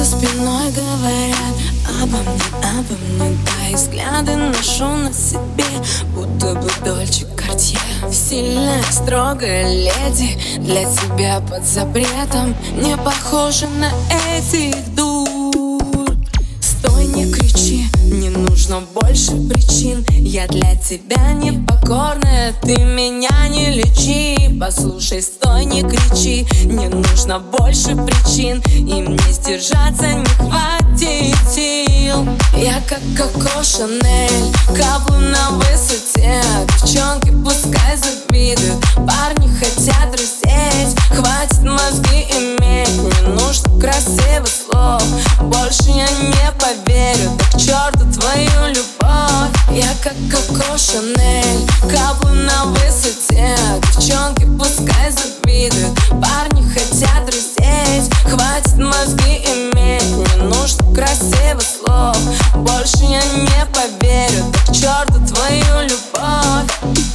спиной говорят обо мне, да, и взгляды ношу на себе, будто бы Дольче Картье. Сильная, строгая леди, для тебя под запретом, не похожа на этих дур. Стой, не кричи, не нужно больше причин. Я для тебя непокорная, ты меня не лечи. Послушай, стой, не кричи, не нужно больше причин, и мне сдержаться не хватит сил. Я как Коко Шанель, каплю на высоте. Девчонки пускай завидуют, парни хотят раздеть. Хватит мозги иметь, не нужно красивых слов. Больше я не поверю, да к черту твою любовь. Я как Коко Шанель, каплю на высоте. Девчонки пускай завидуют, парни хотят раздеть. Хватит мозги иметь, не нужно красивых слов. Больше я не поверю, да к черту твою любовь.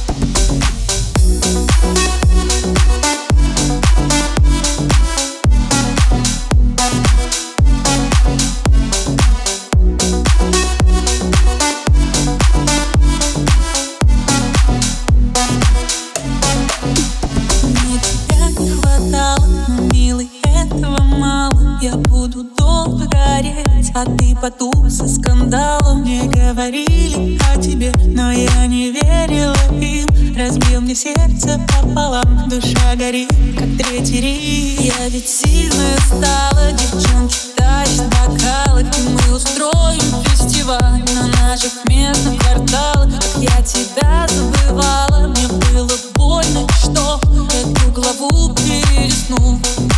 Я буду долго гореть, а ты потух со скандалом. Мне говорили о тебе, но я не верила им. Разбил мне сердце пополам, душа горит, как третий Рим. Я ведь сильная стала, девчонки тащат бокалы, и мы устроим фестиваль на наших местных кварталах. Как я тебя забывала, мне было больно, и что эту главу перелистну.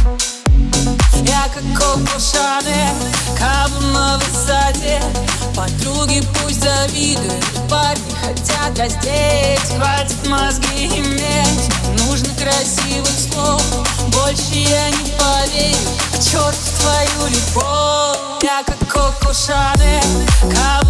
Я как Коко Шанель, каплю на высоте. Подруги пусть завидуют, парни хотят раздеть. Хватит мозги иметь, не нужно красивых слов. Больше я не поверю, к черту твою любовь. Я как Коко Шанель,